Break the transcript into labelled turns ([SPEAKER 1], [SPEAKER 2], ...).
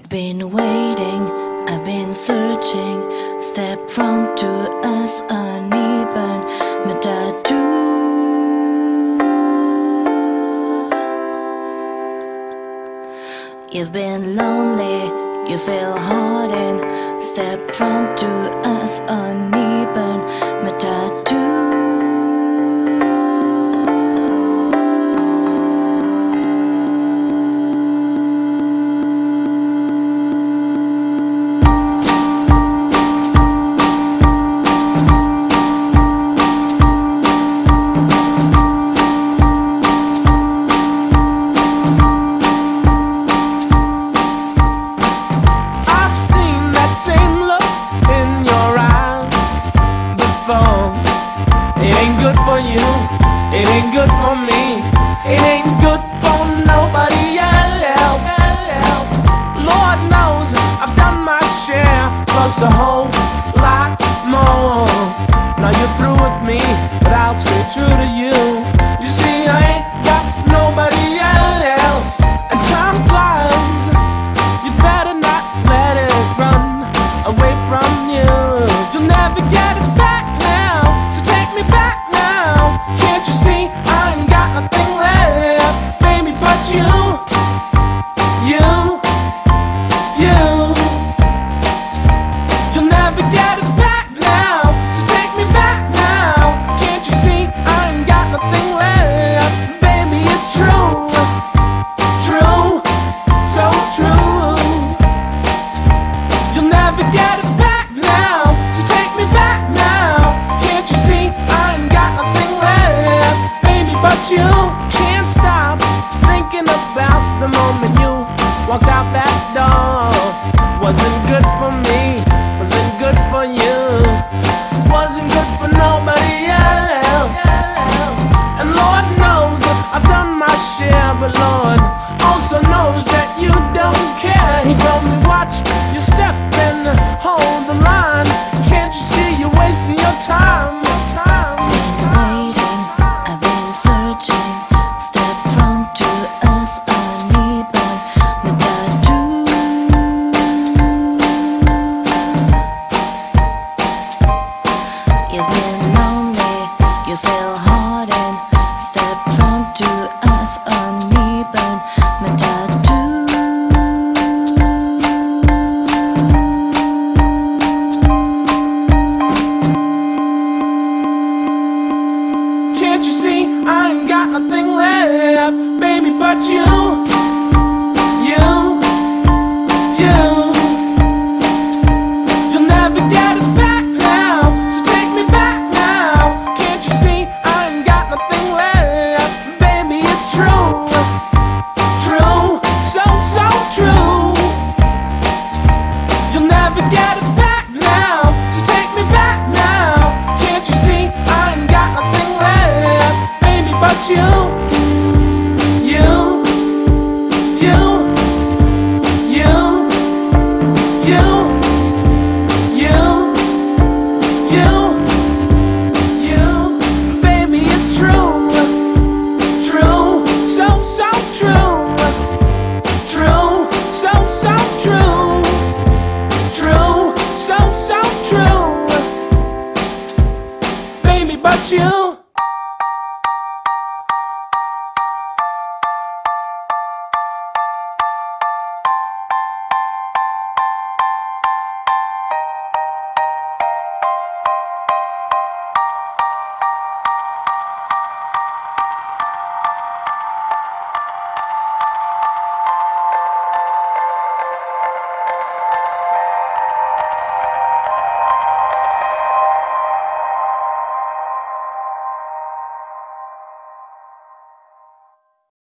[SPEAKER 1] Been waiting, I've been searching. Step from to us uneven, my tattoo. You've been lonely, you feel hardened. Step from to us uneven, my tattoo.
[SPEAKER 2] It ain't good for me. It ain't good for nobody else. Lord knows I've done my share, plus a whole lot more. Now you're through with me, but I'll stay true to you. You see, I ain't got nobody else, and time flies. You better not let it run away from you. You'll never get it back now, so take me back now. Can't you see I ain't got nothing left, baby, but you. You'll never get it back now, so take me back now. Can't you see I ain't got nothing left, baby, it's true, true, so true. You'll never get it back now, so take me back now. Can't you see I ain't got nothing left, baby, but you can't stop thinking about the moment you walked out that door. Wasn't good for me.